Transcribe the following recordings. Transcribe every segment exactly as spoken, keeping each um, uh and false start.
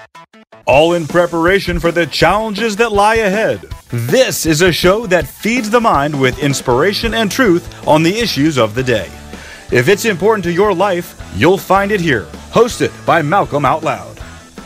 All in preparation for the challenges that lie ahead. This is a show that feeds the mind with inspiration and truth on the issues of the day. If it's important to your life, you'll find it here. Hosted by Malcolm Out Loud.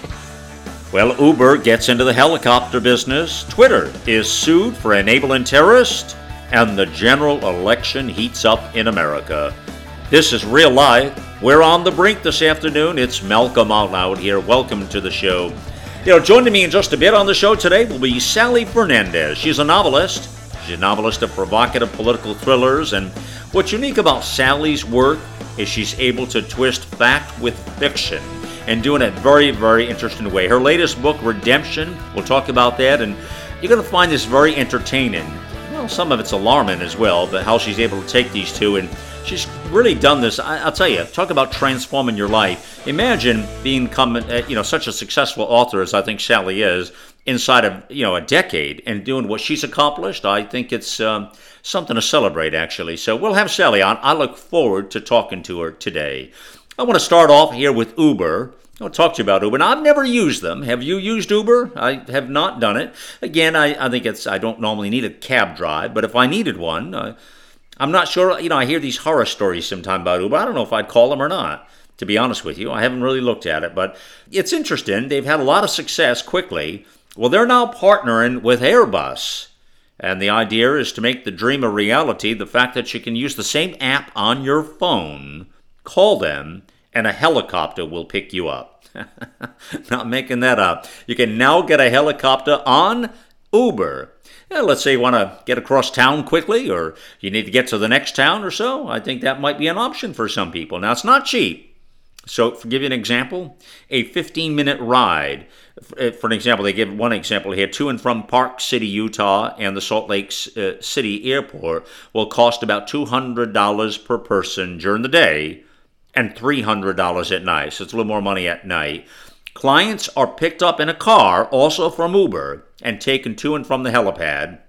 Well, Uber gets into the helicopter business, Twitter is sued for enabling terrorists, and the general election heats up in America. This is Real Life. We're on the brink this afternoon. It's Malcolm Out Loud here. Welcome to the show. You know, joining me in just a bit on the show today will be Sally Fernandez. She's a novelist. She's a novelist of provocative political thrillers, and what's unique about Sally's work is she's able to twist fact with fiction and do it in a very, very interesting way. Her latest book, Redemption, we'll talk about that, and you're going to find this very entertaining. Well, some of it's alarming as well, but how she's able to take these two, and she's really done this. I, I'll tell you, talk about transforming your life. Imagine being, you know, such a successful author as I think Sally is inside of, you know, a decade and doing what she's accomplished. I think it's um, something to celebrate, actually. So we'll have Sally on. I look forward to talking to her today. I want to start off here with Uber. I'll talk to you about Uber. Now, I've never used them. Have you used Uber? I have not done it. Again, I, I think it's, I don't normally need a cab drive, but if I needed one, uh, I'm not sure. You know, I hear these horror stories sometimes about Uber. I don't know if I'd call them or not, to be honest with you. I haven't really looked at it, but it's interesting. They've had a lot of success quickly. Well, they're now partnering with Airbus, and the idea is to make the dream a reality, the fact that you can use the same app on your phone, call them, and a helicopter will pick you up. Not making that up. You can now get a helicopter on Uber. Yeah, let's say you want to get across town quickly, or you need to get to the next town or so. I think that might be an option for some people. Now, it's not cheap. So, to give you an example, a fifteen-minute ride. For an example, they give one example here. To and from Park City, Utah, and the Salt Lake uh, City Airport will cost about two hundred dollars per person during the day and three hundred dollars at night. So, it's a little more money at night. Clients are picked up in a car, also from Uber, and taken to and from the helipad.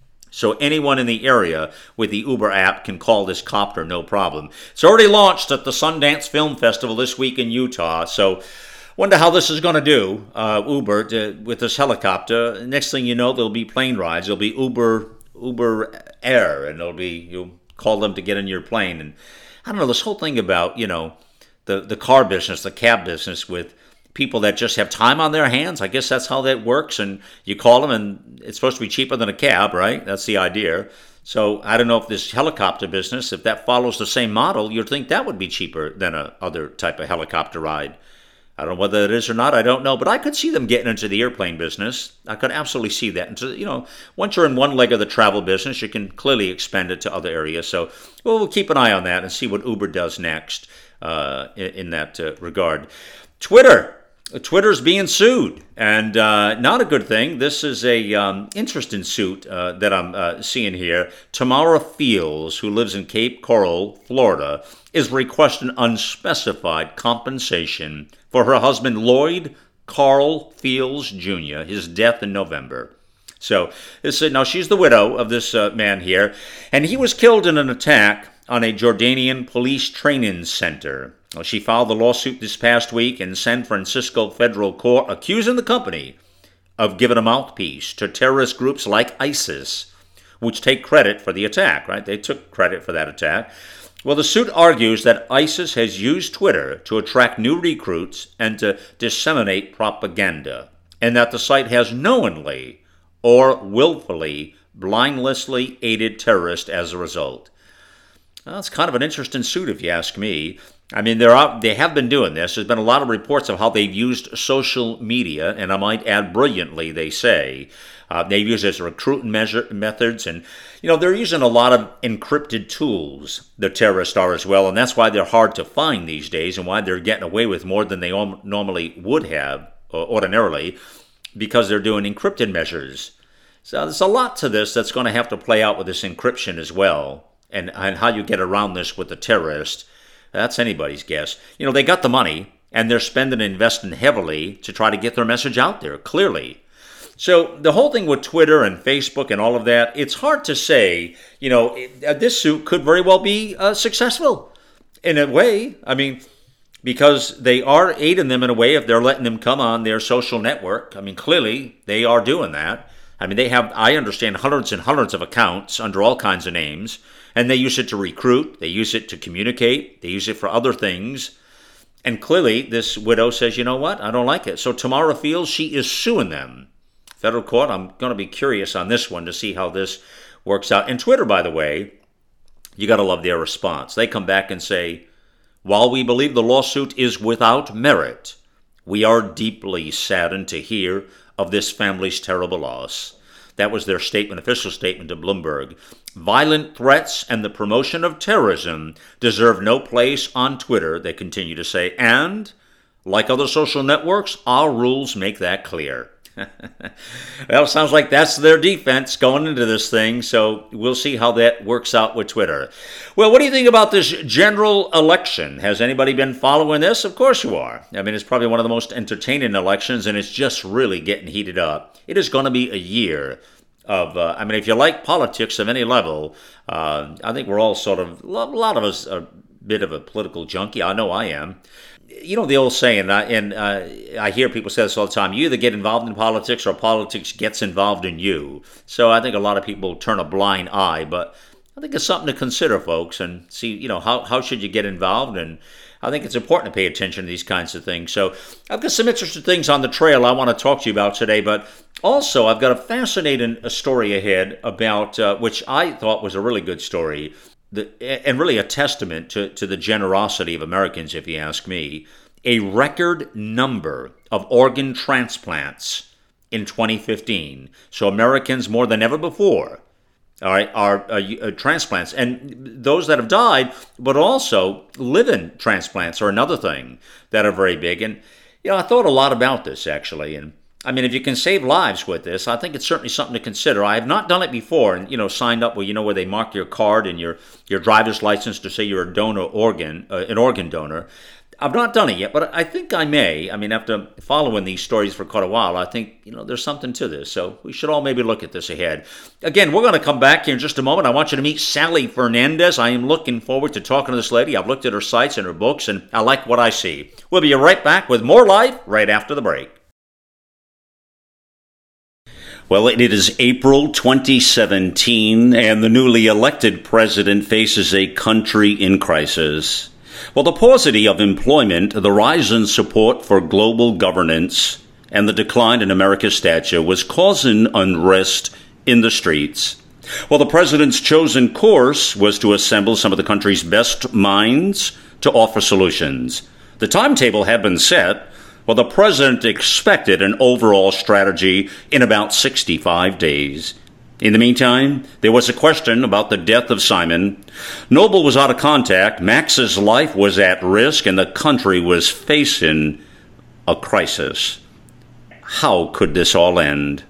So anyone in the area with the Uber app can call this copter, no problem. It's already launched at the Sundance Film Festival this week in Utah. So wonder how this is going to do, uh, Uber, to, with this helicopter. Next thing you know, there'll be plane rides. There'll be Uber Uber Air, and there'll be, you'll call them to get in your plane. And I don't know, this whole thing about, you know, the, the car business, the cab business with people that just have time on their hands. I guess that's how that works. And you call them and it's supposed to be cheaper than a cab, right? That's the idea. So I don't know if this helicopter business, if that follows the same model, you'd think that would be cheaper than a other type of helicopter ride. I don't know whether it is or not. I don't know. But I could see them getting into the airplane business. I could absolutely see that. And so, you know, once you're in one leg of the travel business, you can clearly expand it to other areas. So well, we'll keep an eye on that and see what Uber does next uh, in, in that uh, regard. Twitter. Twitter's being sued, and uh, not a good thing. This is a um, interesting suit uh, that I'm uh, seeing here. Tamara Fields, who lives in Cape Coral, Florida, is requesting unspecified compensation for her husband, Lloyd Carl Fields Junior, his death in November. So, this, uh, now she's the widow of this uh, man here, and he was killed in an attack on a Jordanian police training center. Well, she filed the lawsuit this past week in San Francisco federal court, accusing the company of giving a mouthpiece to terrorist groups like ISIS, which take credit for the attack, right? They took credit for that attack. Well, the suit argues that ISIS has used Twitter to attract new recruits and to disseminate propaganda, and that the site has knowingly or willfully, blindlessly aided terrorists as a result. Well, it's kind of an interesting suit, if you ask me. I mean, there are, they have been doing this. There's been a lot of reports of how they've used social media, and I might add brilliantly, they say. Uh, they've used it as recruiting measure, methods, and, you know, they're using a lot of encrypted tools, the terrorists are as well, and that's why they're hard to find these days and why they're getting away with more than they om- normally would have, or ordinarily, because they're doing encrypted measures. So there's a lot to this that's going to have to play out with this encryption as well, and, and how you get around this with the terrorist. That's anybody's guess. You know, they got the money, and they're spending and investing heavily to try to get their message out there, clearly. So the whole thing with Twitter and Facebook and all of that, it's hard to say, you know, it, uh, this suit could very well be uh, successful in a way. I mean, because they are aiding them in a way if they're letting them come on their social network. I mean, clearly they are doing that. I mean, they have, I understand, hundreds and hundreds of accounts under all kinds of names, and they use it to recruit, they use it to communicate, they use it for other things. And clearly this widow says, you know what, I don't like it. So Tamara feels she is suing them. Federal court, I'm going to be curious on this one to see how this works out. And Twitter, by the way, you got to love their response. They come back and say, while we believe the lawsuit is without merit, we are deeply saddened to hear of this family's terrible loss. That was their statement, official statement to Bloomberg. Violent threats and the promotion of terrorism deserve no place on Twitter, they continue to say. And, like other social networks, our rules make that clear. Well, it sounds like that's their defense going into this thing, so we'll see how that works out with Twitter. Well, what do you think about this general election? Has anybody been following this? Of course you are. I mean, it's probably one of the most entertaining elections, and it's just really getting heated up. It is going to be a year of, uh, I mean, if you like politics of any level, uh, I think we're all sort of, a lot of us are a bit of a political junkie. I know I am. You know the old saying, and uh, I hear people say this all the time, you either get involved in politics or politics gets involved in you. So I think a lot of people turn a blind eye, but I think it's something to consider, folks, and see, you know, how, how should you get involved? And I think it's important to pay attention to these kinds of things. So I've got some interesting things on the trail I want to talk to you about today, but also I've got a fascinating story ahead about, uh, which I thought was a really good story, The, and really a testament to, to the generosity of Americans, if you ask me. A record number of organ transplants in twenty fifteen. So Americans, more than ever before, all right, are uh, uh, transplants. And those that have died, but also live-in transplants are another thing that are very big. And, you know, I thought a lot about this, actually, and I mean, if you can save lives with this, I think it's certainly something to consider. I have not done it before and, you know, signed up where, you know, where they mark your card and your, your driver's license to say you're a donor organ, uh, an organ donor. I've not done it yet, but I think I may. I mean, after following these stories for quite a while, I think, you know, there's something to this. So we should all maybe look at this ahead. Again, we're going to come back here in just a moment. I want you to meet Sally Fernandez. I am looking forward to talking to this lady. I've looked at her sites and her books, and I like what I see. We'll be right back with more Life right after the break. Well, it is April twenty seventeen, and the newly elected president faces a country in crisis. Well, the paucity of employment, the rise in support for global governance, and the decline in America's stature was causing unrest in the streets. Well, the president's chosen course was to assemble some of the country's best minds to offer solutions. The timetable had been set. Well, the president expected an overall strategy in about sixty-five days. In the meantime, there was a question about the death of Simon. Noble was out of contact, Max's life was at risk, and the country was facing a crisis. How could this all end?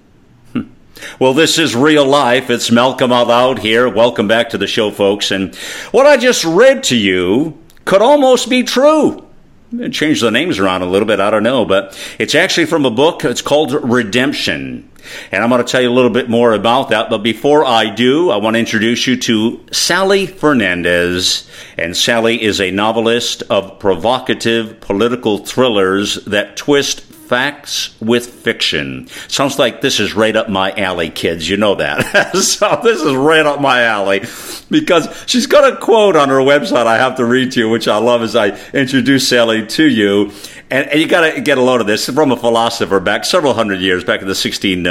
Well, this is real life. It's Malcolm Out here. Welcome back to the show, folks. And what I just read to you could almost be true. Change the names around a little bit, I don't know, but it's actually from a book. It's called Redemption, and I'm going to tell you a little bit more about that. But before I do, I want to introduce you to Sally Fernandez, and Sally is a novelist of provocative political thrillers that twist facts with fiction. Sounds like this is right up my alley, kids. You know that. So this is right up my alley because she's got a quote on her website I have to read to you, which I love as I introduce Sally to you. And, and you got to get a load of this from a philosopher back several hundred years, back in the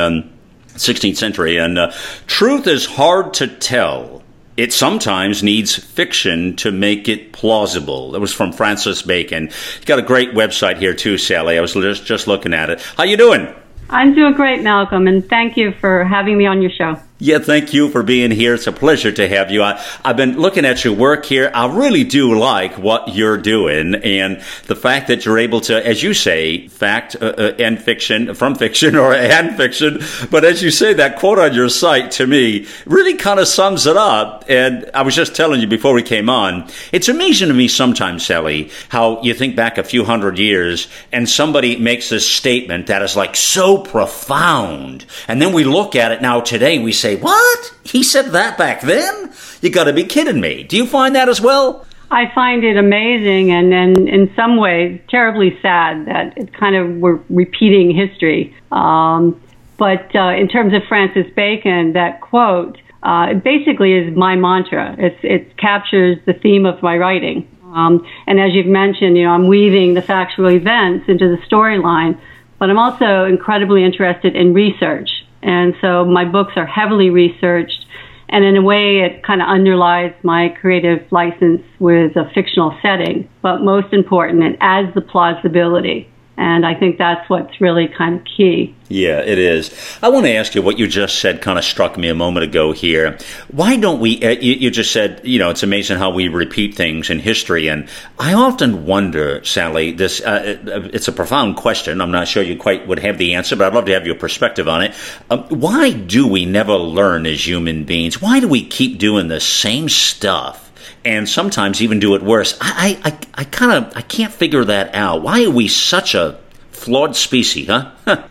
sixteenth century. And uh, truth is hard to tell. It sometimes needs fiction to make it plausible. That was from Francis Bacon. You've got a great website here too, Sally. I was just, just looking at it. How you doing? I'm doing great, Malcolm, and thank you for having me on your show. Yeah, thank you for being here. It's a pleasure to have you. I, I've been looking at your work here. I really do like what you're doing, and the fact that you're able to, as you say, fact uh, uh, and fiction, from fiction or and fiction, but as you say, that quote on your site to me really kind of sums it up. And I was just telling you before we came on, it's amazing to me sometimes, Sally, how you think back a few hundred years and somebody makes this statement that is like so profound, and then we look at it now today, we say, what? He said that back then? You got to be kidding me. Do you find that as well? I find it amazing and, and in some ways terribly sad that it kind of we're repeating history. Um, but uh, in terms of Francis Bacon, that quote uh, it basically is my mantra. It's, it captures the theme of my writing. Um, and as you've mentioned, you know, I'm weaving the factual events into the storyline, but I'm also incredibly interested in research. And so my books are heavily researched. And in a way, it kind of underlies my creative license with a fictional setting. But most important, it adds the plausibility. And I think that's what's really kind of key. Yeah, it is. I want to ask you what you just said kind of struck me a moment ago here. Why don't we, uh, you, you just said, you know, it's amazing how we repeat things in history. And I often wonder, Sally, this, uh, it's a profound question. I'm not sure you quite would have the answer, but I'd love to have your perspective on it. Um, why do we never learn as human beings? Why do we keep doing the same stuff? And sometimes even do it worse. I, I, I kind of, I can't figure that out. Why are we such a flawed species, huh?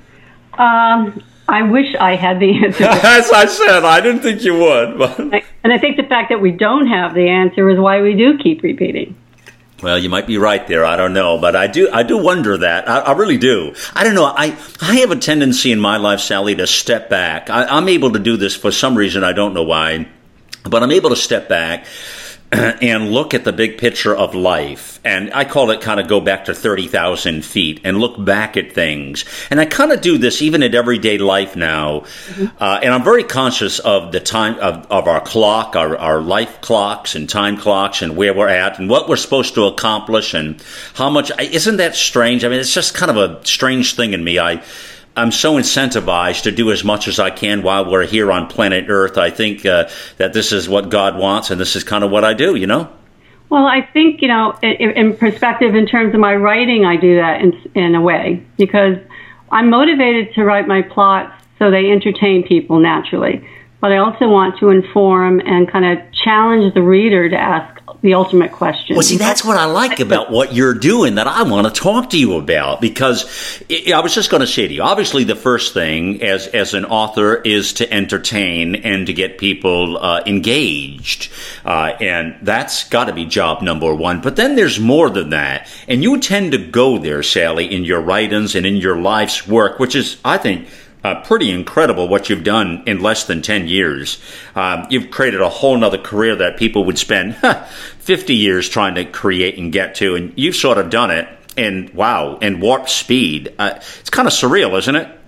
um, I wish I had the answer. As I said, I didn't think you would. But. And I think the fact that we don't have the answer is why we do keep repeating. Well, you might be right there. I don't know, but I do. I do wonder that. I, I really do. I don't know. I I have a tendency in my life, Sally, to step back. I, I'm able to do this for some reason. I don't know why, but I'm able to step back and look at the big picture of life. And I call it kind of go back to thirty thousand feet and look back at things. And I kind of do this even at everyday life now. Mm-hmm. Uh, and I'm very conscious of the time of, of our clock, our, our life clocks and time clocks and where we're at and what we're supposed to accomplish and how much. Isn't that strange? I mean, it's just kind of a strange thing in me. I I'm so incentivized to do as much as I can while we're here on planet Earth. I think uh, that this is what God wants, and this is kind of what I do, you know? Well, I think, you know, in, in perspective, in terms of my writing, I do that in, in a way, because I'm motivated to write my plots so they entertain people naturally. But I also want to inform and kind of challenge the reader to ask the ultimate question. Well, see, that's what I like about what you're doing that I want to talk to you about, because I was just going to say to you, obviously the first thing as as an author is to entertain and to get people uh, engaged. Uh, and that's got to be job number one. But then there's more than that. And you tend to go there, Sally, in your writings and in your life's work, which is, I think, Uh, pretty incredible what you've done in less than ten years. Um, you've created a whole nother career that people would spend huh, fifty years trying to create and get to, and you've sort of done it in, wow, in warp speed. Uh, it's kind of surreal, isn't it?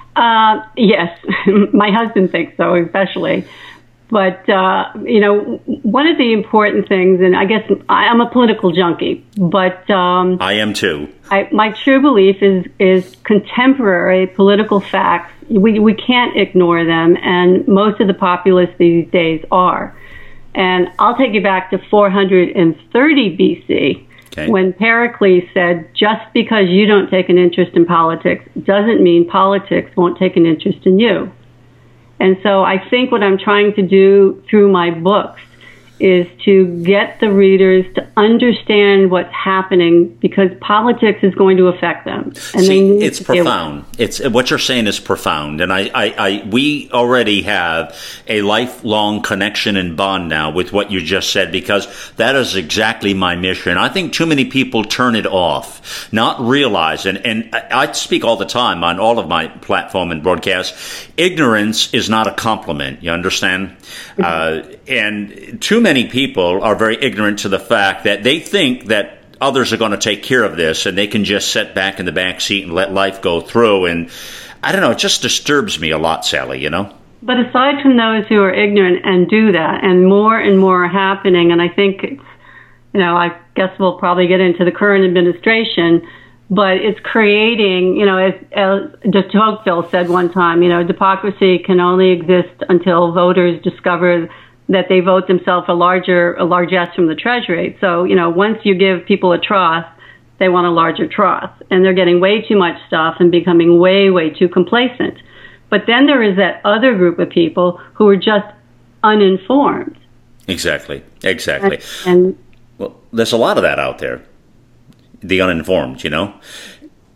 Uh, yes, my husband thinks so, especially. But, uh, you know, one of the important things, and I guess I'm a political junkie, but... Um, I am too. I, my true belief is, is contemporary political facts. We, we can't ignore them, and most of the populists these days are. And I'll take you back to four hundred thirty B C, okay, when Pericles said, just because you don't take an interest in politics doesn't mean politics won't take an interest in you. And so I think what I'm trying to do through my books is to get the readers to understand what's happening, because politics is going to affect them. And See, it's profound. It's what you're saying is profound, and I, I, I, we already have a lifelong connection and bond now with what you just said, because that is exactly my mission. I think too many people turn it off, not realize, and, and I speak all the time on all of my platform and broadcasts. Ignorance is not a compliment. You understand? Mm-hmm. Uh, and too many Many people are very ignorant to the fact that they think that others are going to take care of this and they can just sit back in the back seat and let life go through. And I don't know, it just disturbs me a lot, Sally, you know? But aside from those who are ignorant and do that, and more and more are happening, and I think it's, you know, I guess we'll probably get into the current administration, but it's creating, you know, as, as de Tocqueville said one time, you know, democracy can only exist until voters discover that they vote themselves a larger a largesse from the Treasury. So, you know, once you give people a trust, they want a larger trust. And they're getting way too much stuff and becoming way, way too complacent. But then there is that other group of people who are just uninformed. Exactly, exactly. And, and well, there's a lot of that out there, the uninformed, you know.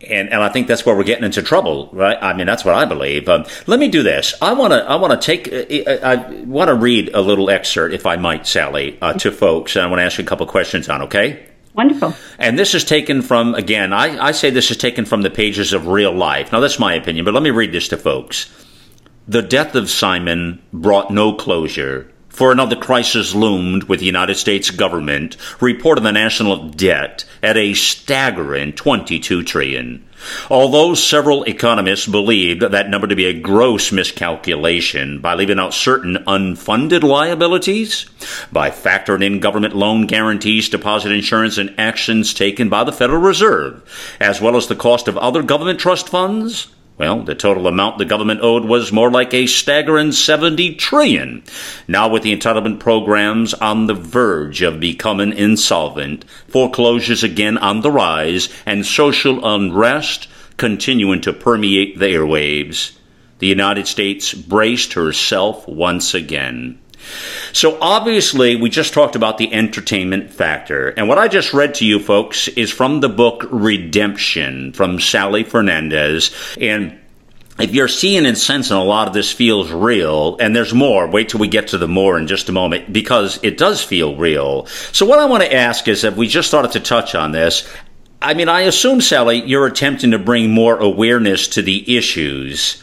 And, and I think that's where we're getting into trouble, right? I mean, that's what I believe. Um, let me do this. I want to. I want to take. I, I want to read a little excerpt, if I might, Sally, uh, to folks, and I want to ask you a couple questions on. Okay. Wonderful. And this is taken from, again, I, I say this is taken from the pages of Real Life. Now, that's my opinion, but let me read this to folks. The death of Simon brought no closure, for another crisis loomed with the United States government, reporting the national debt at a staggering twenty-two trillion dollars. Although several economists believed that number to be a gross miscalculation by leaving out certain unfunded liabilities, by factoring in government loan guarantees, deposit insurance, and actions taken by the Federal Reserve, as well as the cost of other government trust funds, well, the total amount the government owed was more like a staggering seventy trillion dollars. Now, with the entitlement programs on the verge of becoming insolvent, foreclosures again on the rise, and social unrest continuing to permeate the airwaves, the United States braced herself once again. So obviously, we just talked about the entertainment factor. And what I just read to you, folks, is from the book Redemption from Sally Fernandez. And if you're seeing and sensing a lot of this feels real, and there's more, wait till we get to the more in just a moment, because it does feel real. So what I want to ask is, if we just started to touch on this, I mean, I assume, Sally, you're attempting to bring more awareness to the issues.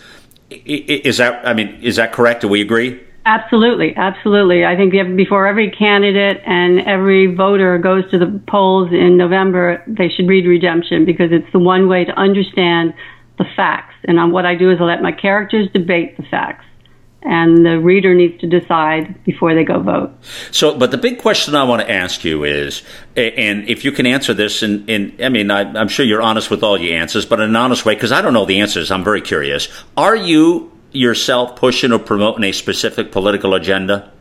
Is that, I mean, is that correct? Do we agree? Absolutely, absolutely. I think before every candidate and every voter goes to the polls in November, they should read Redemption, because it's the one way to understand the facts. And what I do is I let my characters debate the facts, and the reader needs to decide before they go vote. So, but the big question I want to ask you is, and if you can answer this, in, in I mean, I, I'm sure you're honest with all your answers, but in an honest way, because I don't know the answers, I'm very curious. Are you yourself pushing or promoting a specific political agenda?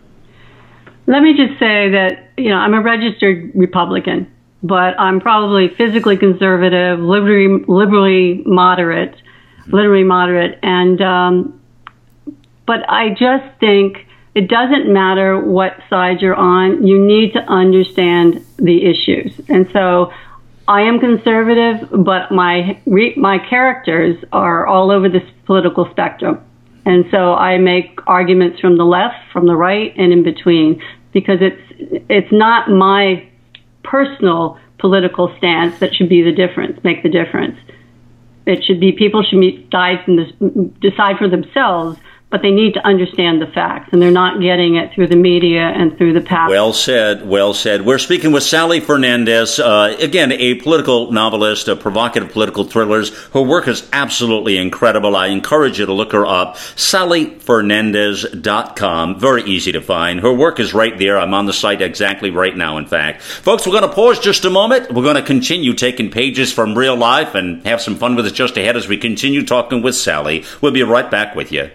Let me just say that, you know, I'm a registered Republican, but I'm probably physically conservative, liberally, liberally moderate, literally moderate. And, um, but I just think it doesn't matter what side you're on. You need to understand the issues. And so I am conservative, but my, my characters are all over this political spectrum. And so I make arguments from the left, from the right, and in between, because it's it's not my personal political stance that should be the difference, make the difference. It should be people should decide, from this, decide for themselves, but they need to understand the facts, and they're not getting it through the media and through the past. Well said, well said. We're speaking with Sally Fernandez, uh, again, a political novelist, a provocative political thrillers. Her work is absolutely incredible. I encourage you to look her up, sally fernandez dot com. Very easy to find. Her work is right there. I'm on the site exactly right now, in fact. Folks, we're going to pause just a moment. We're going to continue taking pages from real life and have some fun with it just ahead as we continue talking with Sally. We'll be right back with you.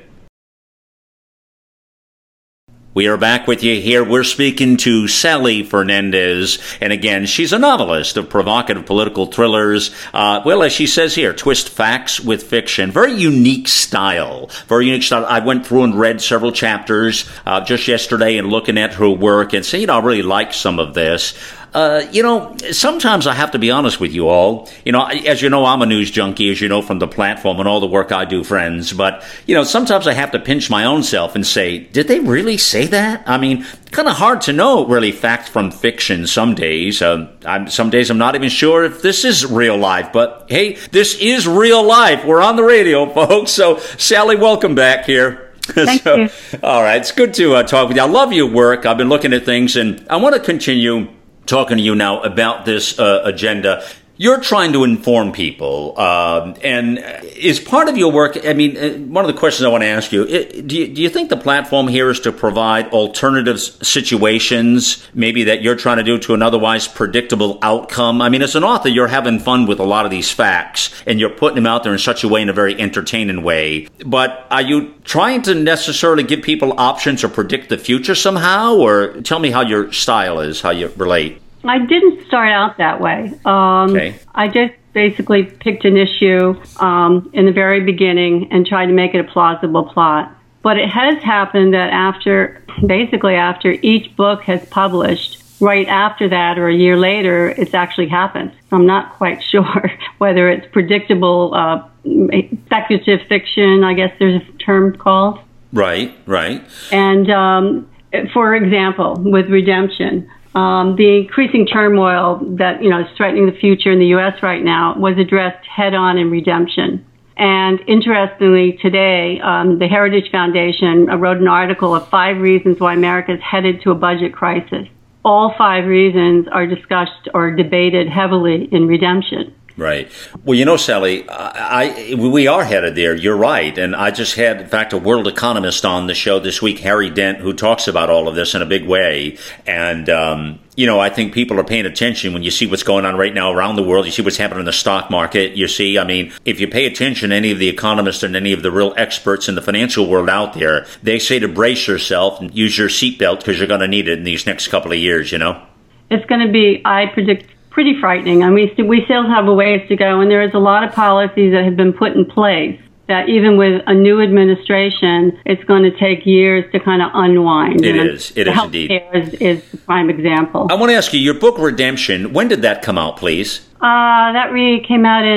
We are back with you here. We're speaking to Sally Fernandez. And again, she's a novelist of provocative political thrillers. Uh, well, as she says here, twist facts with fiction. Very unique style. Very unique style. I went through and read several chapters uh, just yesterday and looking at her work and saying, you know, I really like some of this. Uh, you know, sometimes I have to be honest with you all. You know, as you know, I'm a news junkie, as you know, from the platform and all the work I do, friends. But, you know, sometimes I have to pinch my own self and say, did they really say that? I mean, kind of hard to know, really, fact from fiction some days. Uh, I'm, some days I'm not even sure if this is real life. But, hey, this is real life. We're on the radio, folks. So, Sally, welcome back here. Thank so, you. All right. It's good to uh, talk with you. I love your work. I've been looking at things, and I want to continue talking to you now about this uh, agenda. You're trying to inform people, um, and is part of your work, I mean, uh, one of the questions I want to ask you, it, do you, do you think the platform here is to provide alternative situations, maybe that you're trying to do to an otherwise predictable outcome? I mean, as an author, you're having fun with a lot of these facts, and you're putting them out there in such a way, in a very entertaining way. But are you trying to necessarily give people options or predict the future somehow? Or tell me how your style is, how you relate. I didn't start out that way. Um, okay. I just basically picked an issue um, in the very beginning and tried to make it a plausible plot. But it has happened that after, basically after each book has published, right after that or a year later, it's actually happened. I'm not quite sure whether it's predictable uh, speculative fiction, I guess there's a term called. Right, right. And um, for example, with redemption, um, the increasing turmoil that, you know, is threatening the future in the U S right now was addressed head on in redemption. And interestingly, today, um, the Heritage Foundation wrote an article of five reasons why America is headed to a budget crisis. All five reasons are discussed or debated heavily in redemption. Right. Well, you know, Sally, I, I we are headed there. You're right. And I just had, in fact, a world economist on the show this week, Harry Dent, who talks about all of this in a big way. And, um, you know, I think people are paying attention when you see what's going on right now around the world. You see what's happening in the stock market. You see, I mean, if you pay attention, any of the economists and any of the real experts in the financial world out there, they say to brace yourself and use your seatbelt because you're going to need it in these next couple of years, you know? It's going to be, I predict, pretty frightening. I mean, we still have a ways to go, and there is a lot of policies that have been put in place that even with a new administration, it's going to take years to kind of unwind. It and is. It is indeed. Is, is the prime example. I want to ask you, your book, Redemption, when did that come out, please? Uh, that really came out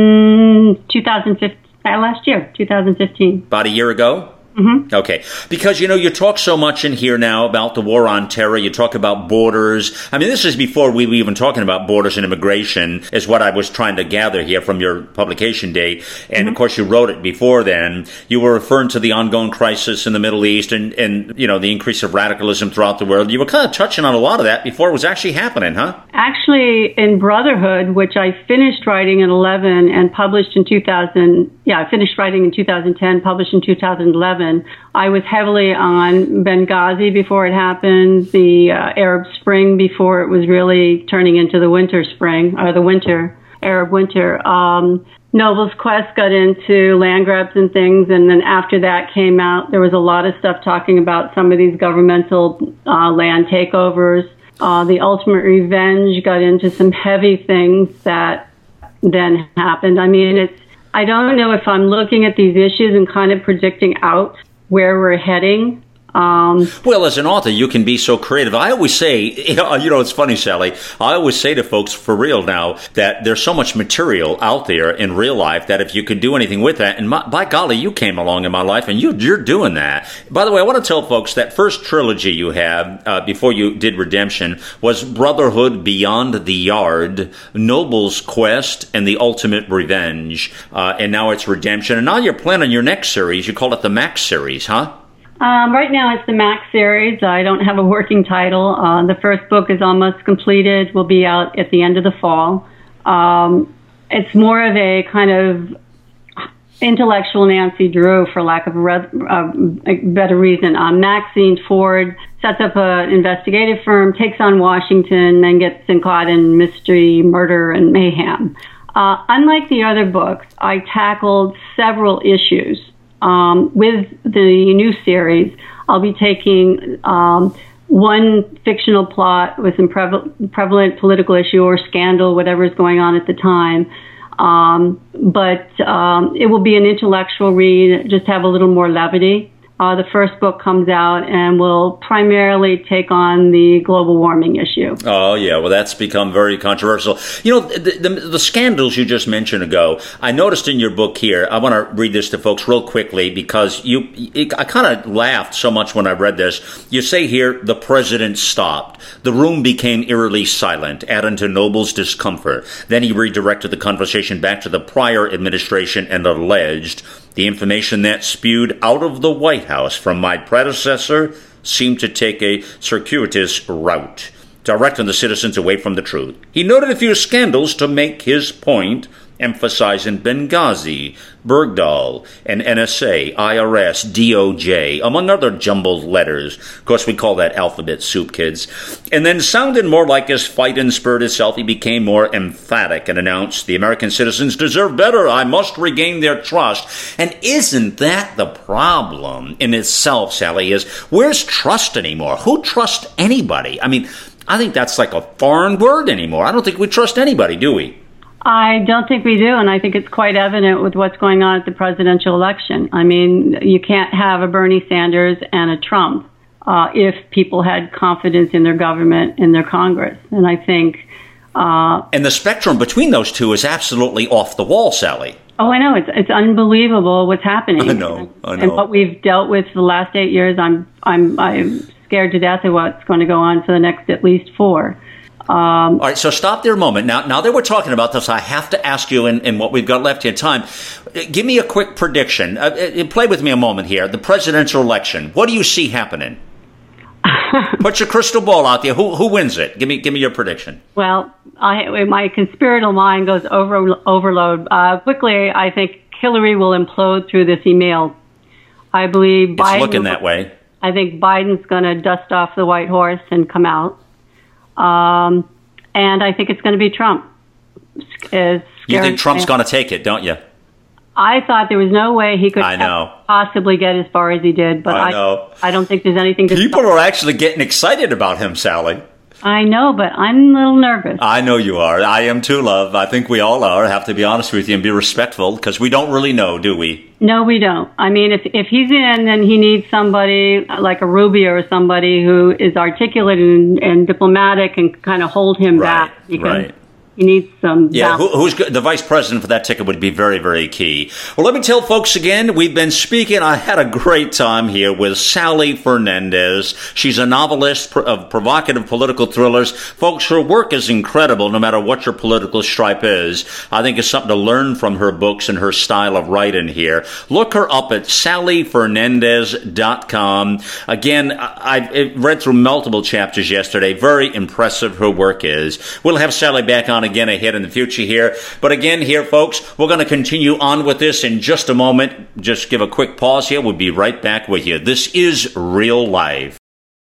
in two thousand fifteen, uh, last year, two thousand fifteen. About a year ago? Mm-hmm. Okay. Because, you know, you talk so much in here now about the war on terror. You talk about borders. I mean, this is before we were even talking about borders and immigration, is what I was trying to gather here from your publication date. And, mm-hmm. of course, you wrote it before then. You were referring to the ongoing crisis in the Middle East and, and, you know, the increase of radicalism throughout the world. You were kind of touching on a lot of that before it was actually happening, huh? Actually, in Brotherhood, which I finished writing in eleven and published in two thousand, yeah, I finished writing in two thousand ten, published in two thousand eleven. I was heavily on Benghazi before it happened, the uh, Arab Spring before it was really turning into the winter spring, or the winter, Arab winter. Um, Noble's Quest got into land grabs and things, and then after that came out, there was a lot of stuff talking about some of these governmental uh, land takeovers. Uh, the Ultimate Revenge got into some heavy things that then happened. I mean, it's I don't know if I'm looking at these issues and kind of predicting out where we're heading. Um, well, as an author, you can be so creative. I always say, you know, you know, it's funny, Sally. I always say to folks, for real now, that there's so much material out there in real life that if you could do anything with that, and my, by golly, you came along in my life, and you, you're doing that. By the way, I want to tell folks that first trilogy you have uh, before you did Redemption was Brotherhood, Beyond the Yard, Noble's Quest, and The Ultimate Revenge. Uh, and now it's Redemption. And now you're planning your next series. You call it the Max series, huh? Um, right now it's the Max series. I don't have a working title. Uh, the first book is almost completed, will be out at the end of the fall. Um, it's more of a kind of intellectual Nancy Drew, for lack of a, re- uh, a better reason. Um, Maxine Ford sets up an investigative firm, takes on Washington, then gets caught in mystery, murder, and mayhem. Uh, unlike the other books, I tackled several issues. Um, with the new series, I'll be taking um, one fictional plot with some preval- prevalent political issue or scandal, whatever is going on at the time. Um, but um, it will be an intellectual read, just have a little more levity. Uh, the first book comes out and will primarily take on the global warming issue. Oh, yeah. Well, that's become very controversial. You know, the, the, the scandals you just mentioned ago, I noticed in your book here, I want to read this to folks real quickly because you, it, I kind of laughed so much when I read this. You say here, the president stopped. The room became eerily silent, adding to Noble's discomfort. Then he redirected the conversation back to the prior administration and alleged the information that spewed out of the White House from my predecessor seemed to take a circuitous route, directing the citizens away from the truth. He noted a few scandals to make his point, emphasizing Benghazi, Bergdahl, and N S A, I R S, D O J, among other jumbled letters. Of course, we call that alphabet soup, kids. And then, sounding more like his fighting spirit itself, he became more emphatic and announced, the American citizens deserve better. I must regain their trust. And isn't that the problem in itself, Sally, is where's trust anymore? Who trusts anybody? I mean, I think that's like a foreign word anymore. I don't think we trust anybody, do we? I don't think we do, and I think it's quite evident with what's going on at the presidential election. I mean, you can't have a Bernie Sanders and a Trump. uh, if people had confidence in their government, in their Congress. And I think... Uh, and the spectrum between those two is absolutely off the wall, Sally. Oh, I know. It's it's unbelievable what's happening. I know. I know. And what we've dealt with the last eight years, I'm I'm I'm scared to death of what's going to go on for the next at least four. Um, All right, so stop there a moment. Now, now that we're talking about this, I have to ask you, in, in what we've got left in time, give me a quick prediction. Uh, uh, play with me a moment here. The presidential election. What do you see happening? Put your crystal ball out there. Who who wins it? Give me give me your prediction. Well, I, my conspiratorial mind goes over overload. Uh, quickly, I think Hillary will implode through this email. I believe It's Biden, looking that way. I think Biden's going to dust off the white horse and come out. Um, and I think it's going to be Trump. As You think Trump's going to take it, don't you? I thought there was no way he could I know. possibly get as far as he did, but I I, know. I don't think there's anything to People stop. are actually getting excited about him, Sally. I know, but I'm a little nervous. I know you are. I am too, love. I think we all are. I have to be honest with you and be respectful, because we don't really know, do we? No, we don't. I mean, if if he's in, then he needs somebody like a Rubio or somebody who is articulate and, and diplomatic and kind of hold him Right, back. Because right. he needs some Yeah, who, balance. who's good? The vice president for that ticket would be very, very key. Well, let me tell folks again, we've been speaking. I had a great time here with Sally Fernandez. She's a novelist of provocative political thrillers. Folks, her work is incredible, no matter what your political stripe is. I think it's something to learn from her books and her style of writing here. Look her up at sally fernandez dot com. Again, I, I read through multiple chapters yesterday. Very impressive her work is. We'll have Sally back on again ahead in the future here. But again, here, folks, we're going to continue on with this in just a moment. Just give a quick pause here. We'll be right back with you. This is Real Life.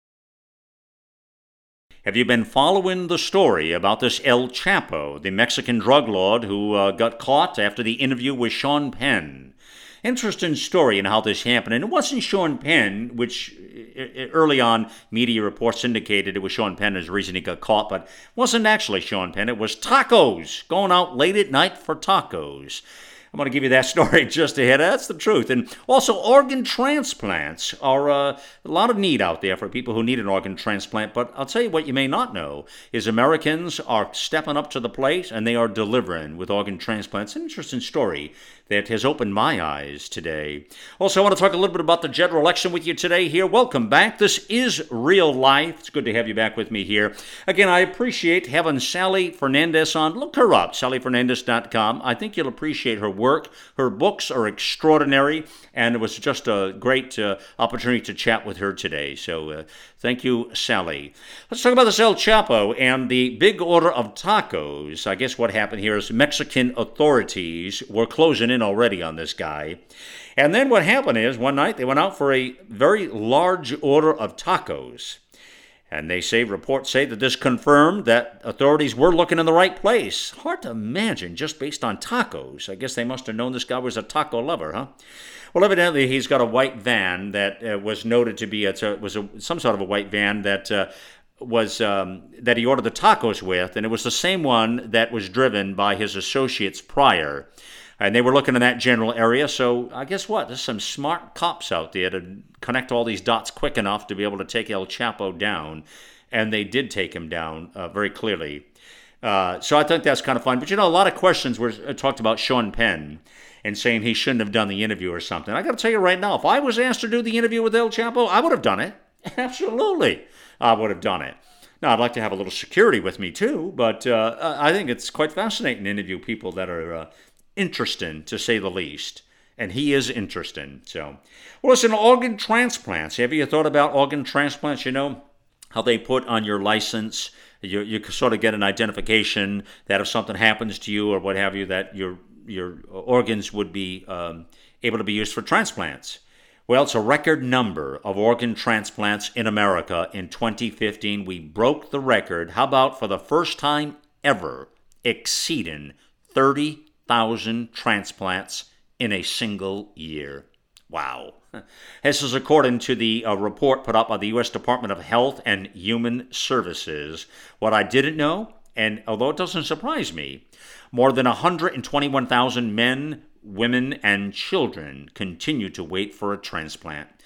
Have you been following the story about this El Chapo, the Mexican drug lord who uh, got caught after the interview with Sean Penn? Interesting story in how this happened. And it wasn't Sean Penn, which early on media reports indicated it was Sean Penn as the reason he got caught, but it wasn't actually Sean Penn. It was tacos, going out late at night for tacos. I'm going to give you that story just ahead. That's the truth. And also, organ transplants are uh, a lot of need out there for people who need an organ transplant. But I'll tell you what you may not know is Americans are stepping up to the plate and they are delivering with organ transplants. An interesting story that has opened my eyes today. Also, I want to talk a little bit about the general election with you today here. Welcome back. This is Real Life. It's good to have you back with me here. Again, I appreciate having Sally Fernandez on. Look her up, sally fernandez dot com. I think you'll appreciate her work. Her books are extraordinary, and it was just a great uh, opportunity to chat with her today. So uh, thank you, Sally. Let's talk about this El Chapo and the big order of tacos. I guess what happened here is Mexican authorities were closing in already on this guy. And then what happened is one night they went out for a very large order of tacos. And they say, reports say that this confirmed that authorities were looking in the right place. Hard to imagine just based on tacos. I guess they must have known this guy was a taco lover, huh? Well, evidently he's got a white van that uh, was noted to be, a, was a, some sort of a white van that uh, was um, that he ordered the tacos with, and it was the same one that was driven by his associates prior. And they were looking in that general area, so I guess what? There's some smart cops out there to connect all these dots quick enough to be able to take El Chapo down. And they did take him down uh, very clearly. Uh, so I think that's kind of fun. But, you know, a lot of questions were uh, talked about Sean Penn and saying he shouldn't have done the interview or something. I got to tell you right now, if I was asked to do the interview with El Chapo, I would have done it. Absolutely. I would have done it. Now, I'd like to have a little security with me, too. But uh, I think it's quite fascinating to interview people that are Uh, interesting, to say the least. And he is interesting. So, well, listen, organ transplants. Have you thought about organ transplants? You know, how they put on your license, you, you sort of get an identification that if something happens to you or what have you, that your your organs would be um, able to be used for transplants. Well, it's a record number of organ transplants in America in twenty fifteen. We broke the record. How about for the first time ever, exceeding thirty thousand transplants in a single year. Wow. This is according to the uh, report put up by the U S Department of Health and Human Services. What I didn't know, and although it doesn't surprise me, more than one hundred twenty-one thousand men, women, and children continue to wait for a transplant.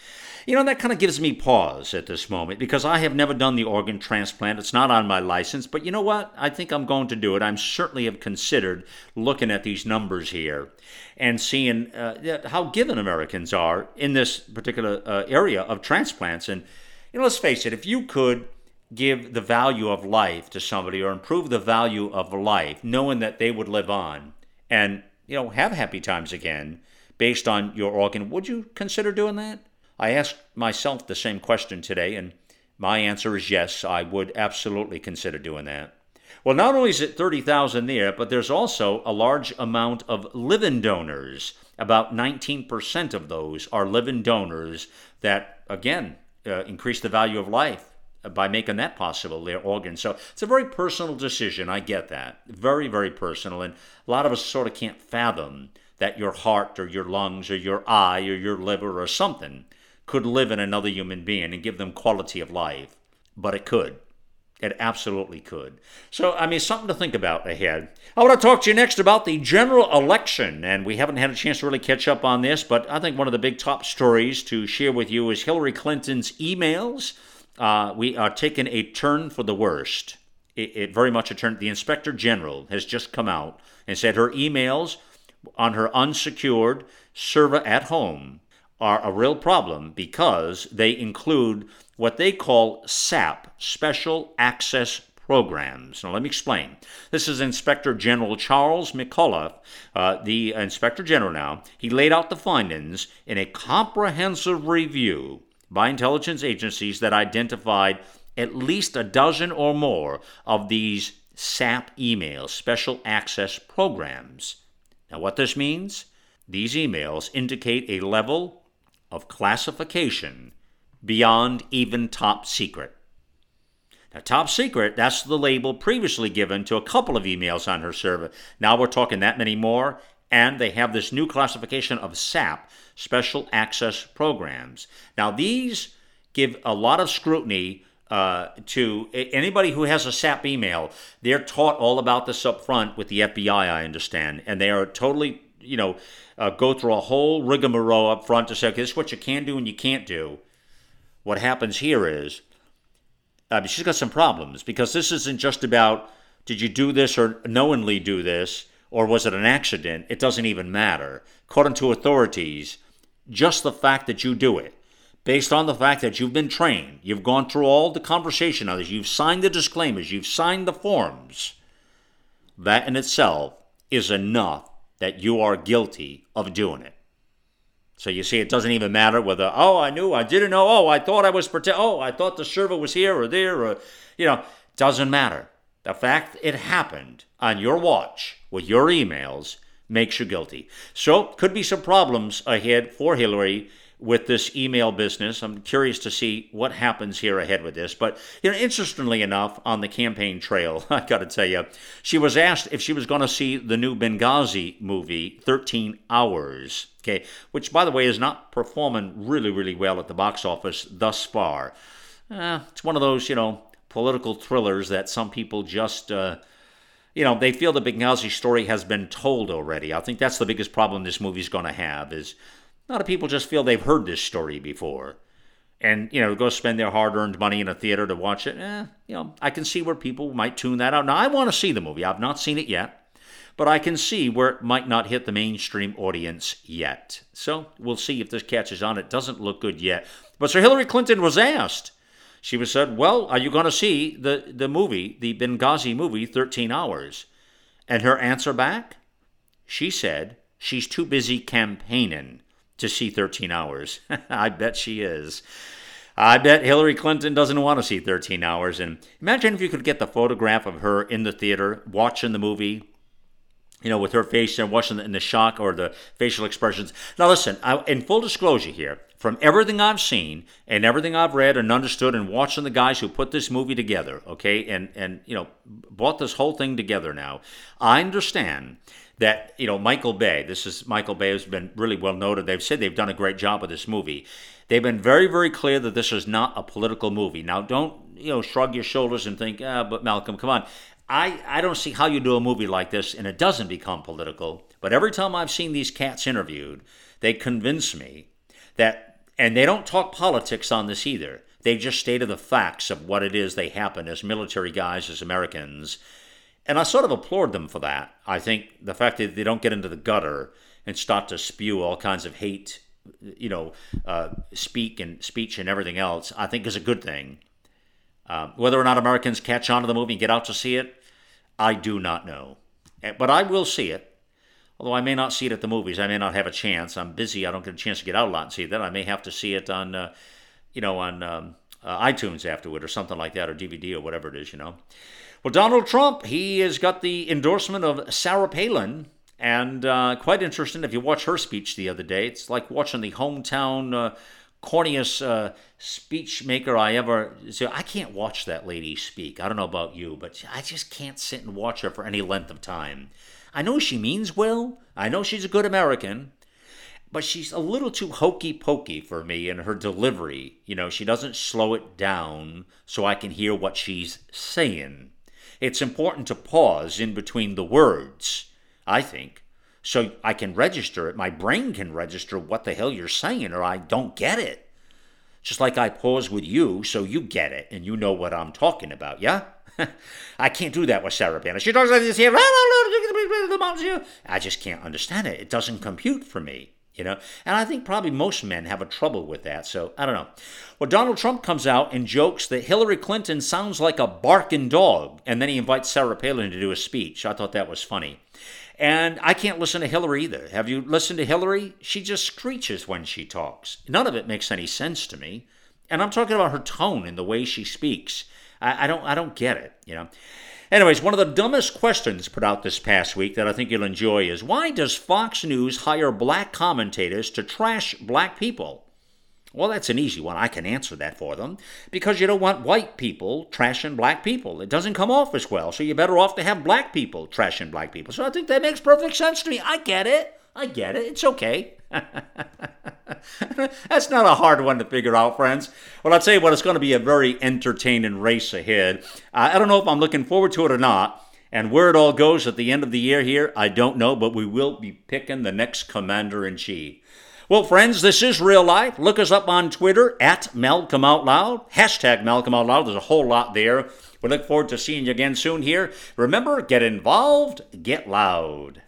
You know, that kind of gives me pause at this moment because I have never done the organ transplant. It's not on my license, but you know what? I think I'm going to do it. I certainly have considered looking at these numbers here and seeing uh, how given Americans are in this particular uh, area of transplants. And, you know, let's face it, if you could give the value of life to somebody or improve the value of life, knowing that they would live on and, you know, have happy times again based on your organ, would you consider doing that? I asked myself the same question today, and my answer is yes, I would absolutely consider doing that. Well, not only is it thirty thousand there, but there's also a large amount of living donors. About nineteen percent of those are living donors that, again, uh, increase the value of life by making that possible, their organs. So it's a very personal decision. I get that. Very, very personal. And a lot of us sort of can't fathom that your heart or your lungs or your eye or your liver or something could live in another human being and give them quality of life. But it could. It absolutely could. So, I mean, something to think about ahead. I want to talk to you next about the general election, and we haven't had a chance to really catch up on this, but I think one of the big top stories to share with you is Hillary Clinton's emails. Uh, we are taking a turn for the worst. It, it very much a turn. The Inspector General has just come out and said her emails on her unsecured server at home are a real problem because they include what they call S A P, Special Access Programs. Now, let me explain. This is Inspector General Charles McAuliffe, uh, the Inspector General now. He laid out the findings in a comprehensive review by intelligence agencies that identified at least a dozen or more of these S A P emails, Special Access Programs. Now, what this means? These emails indicate a level of classification beyond even top secret. Now, top secret, that's the label previously given to a couple of emails on her server. Now we're talking that many more, and they have this new classification of S A P, Special Access Programs. Now, these give a lot of scrutiny uh, to anybody who has a S A P email. They're taught all about this up front with the F B I, I understand, and they are totally, you know, uh, go through a whole rigmarole up front to say, okay, this is what you can do and you can't do. What happens here is, uh, she's got some problems because this isn't just about, did you do this or knowingly do this, or was it an accident? It doesn't even matter. According to authorities, just the fact that you do it, based on the fact that you've been trained, you've gone through all the conversation on this, you've signed the disclaimers, you've signed the forms, that in itself is enough that you are guilty of doing it. So you see, it doesn't even matter whether, oh, I knew, I didn't know, oh, I thought I was protected, oh, I thought the server was here or there, or, you know, doesn't matter. The fact it happened on your watch with your emails makes you guilty. So, could be some problems ahead for Hillary with this email business. I'm curious to see what happens here ahead with this. But, you know, interestingly enough, on the campaign trail, I got to tell you, she was asked if she was going to see the new Benghazi movie, thirteen hours, okay, which, by the way, is not performing really, really well at the box office thus far. Uh, it's one of those, you know, political thrillers that some people just, uh, you know, they feel the Benghazi story has been told already. I think that's the biggest problem this movie's going to have is a lot of people just feel they've heard this story before. And, you know, go spend their hard-earned money in a theater to watch it. Eh, you know, I can see where people might tune that out. Now, I want to see the movie. I've not seen it yet. But I can see where it might not hit the mainstream audience yet. So we'll see if this catches on. It doesn't look good yet. But so Hillary Clinton was asked. She was said, well, are you going to see the, the movie, the Benghazi movie, thirteen hours? And her answer back? She said she's too busy campaigning to see thirteen hours. I bet she is. I bet Hillary Clinton doesn't want to see thirteen hours. And imagine if you could get the photograph of her in the theater watching the movie, you know, with her face and watching in the shock or the facial expressions. Now, listen, I, in full disclosure here, from everything I've seen and everything I've read and understood and watching the guys who put this movie together, okay, and, and you know, brought this whole thing together now, I understand that, you know, Michael Bay, this is Michael Bay has been really well noted. They've said they've done a great job with this movie. They've been very, very clear that this is not a political movie. Now, don't, you know, shrug your shoulders and think, ah, but Malcolm, come on. I, I don't see how you do a movie like this and it doesn't become political. But every time I've seen these cats interviewed, they convince me that And they don't talk politics on this either. They just stated the facts of what it is they happen as military guys, as Americans. And I sort of applaud them for that. I think the fact that they don't get into the gutter and start to spew all kinds of hate, you know, uh, speak and speech and everything else, I think is a good thing. Uh, whether or not Americans catch on to the movie and get out to see it, I do not know. But I will see it. Although I may not see it at the movies. I may not have a chance. I'm busy. I don't get a chance to get out a lot and see that. I may have to see it on, uh, you know, on um, uh, iTunes afterward or something like that, or D V D or whatever it is, you know. Well, Donald Trump, he has got the endorsement of Sarah Palin. And uh, quite interesting, if you watch her speech the other day, it's like watching the hometown uh, corniest uh, speech maker I ever... So I can't watch that lady speak. I don't know about you, but I just can't sit and watch her for any length of time. I know she means well. I know she's a good American. But she's a little too hokey-pokey for me in her delivery. You know, she doesn't slow it down so I can hear what she's saying. It's important to pause in between the words, I think, so I can register it. My brain can register what the hell you're saying, or I don't get it. Just like I pause with you so you get it and you know what I'm talking about, yeah? I can't do that with Sarah Palin. She talks like this here. I just can't understand it. It doesn't compute for me. You know, and I think probably most men have a trouble with that. So I don't know. Well, Donald Trump comes out and jokes that Hillary Clinton sounds like a barking dog, and then he invites Sarah Palin to do a speech. I thought that was funny. And I can't listen to Hillary either. Have you listened to Hillary? She just screeches when she talks. None of it makes any sense to me. And I'm talking about her tone and the way she speaks. I, I don't. I don't get it. You know. Anyways, one of the dumbest questions put out this past week that I think you'll enjoy is, why does Fox News hire black commentators to trash black people? Well, that's an easy one. I can answer that for them. Because you don't want white people trashing black people. It doesn't come off as well. So you're better off to have black people trashing black people. So I think that makes perfect sense to me. I get it. I get it. It's okay. That's not a hard one to figure out, friends. Well, I'll tell you what, it's going to be a very entertaining race ahead. Uh, I don't know if I'm looking forward to it or not. And where it all goes at the end of the year here, I don't know, but we will be picking the next commander-in-chief. Well, friends, this is Real Life. Look us up on Twitter, at Malcolm Out Loud, hashtag Malcolm Out Loud. There's a whole lot there. We look forward to seeing you again soon here. Remember, get involved, get loud.